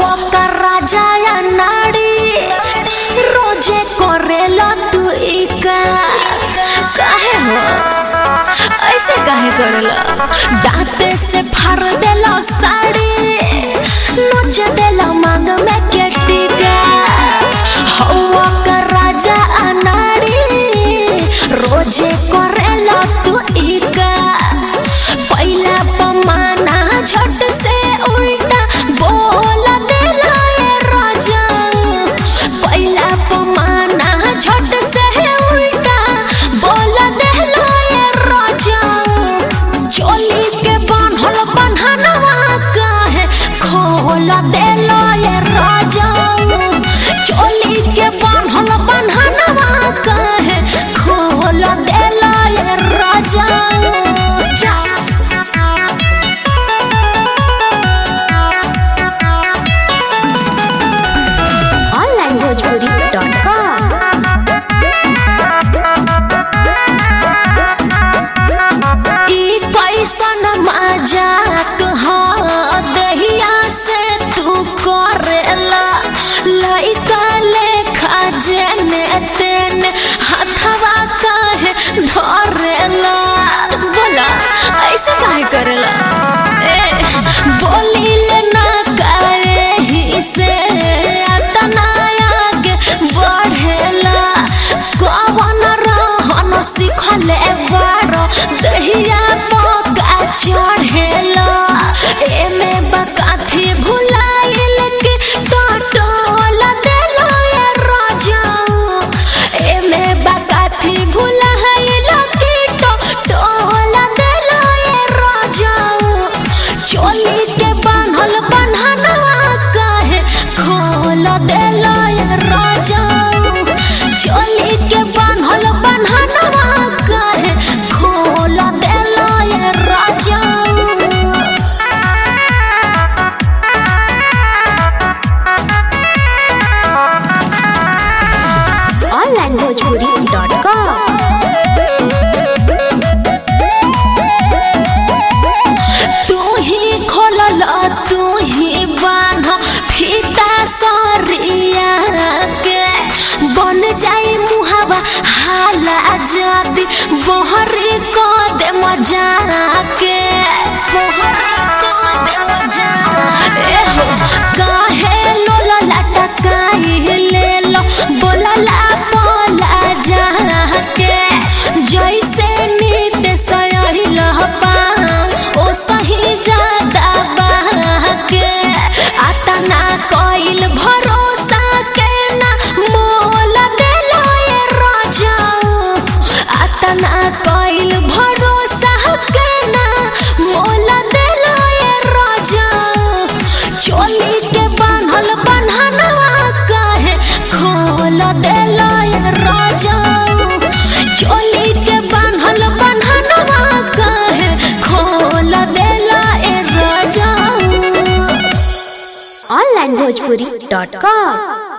हवा का राजा या नाड़ी रोजे करेला तू इका काहे हो ऐसे काहे करेला दांते से फाड़ देला साड़ी नोच देला मांग में के टीका हवा का राजा अनाड़ी रोजे करेला तू इका पहला पमाना झट से उल्टा बोल देला ये राजा पहला पमाना झट से उल्टा बोल देला ये राजा चोली के बांधल बन्हनवा काहे खोल देला ये राजा चोली के बांधल बन्हनवा काहे खोल देला ये राजा कैसन मजाक हो दहिया से तू करेला लइका लेखा जेने तेने हथवा काहे धरेला बोला ऐसे काहे करेला बोली ले ना करे ही से अतना आगे बढ़ेला कवन रहन सिखले बारो दहिया चढ़ेला एमे बकाथी भुलाइल के टटोल देला ये राजा एमे बकाथी भुलाइल के टटोल देला ये राजा चोली के बांधल बन्हनवा काहे खोल देला ये राजा चोली के बांधल बन्हनवा काहे खोल देला ये राजा onlinebhojpuri.com तू ही खोलला तू ही बांध फीता सरिया के बन जाई मुहावा हाला जादी बहरी को दे मजा के बहरी को दे मजा हो काहे लोला लटकाई ले लो बोलला बोला जा के जैसे नीत सही लहपा ओ सही जादा बाके आता ना कोइल भरोसा के ना मोल देला ये राजा आता ना कोइल भरोसा के ना मोल देला ये राजा चोली के बांधल बन्हनवा काहे खोल देला ये राजा चोली के बांधल बन्हनवा काहे खोल देला ए राजा onlinebhojpuri.com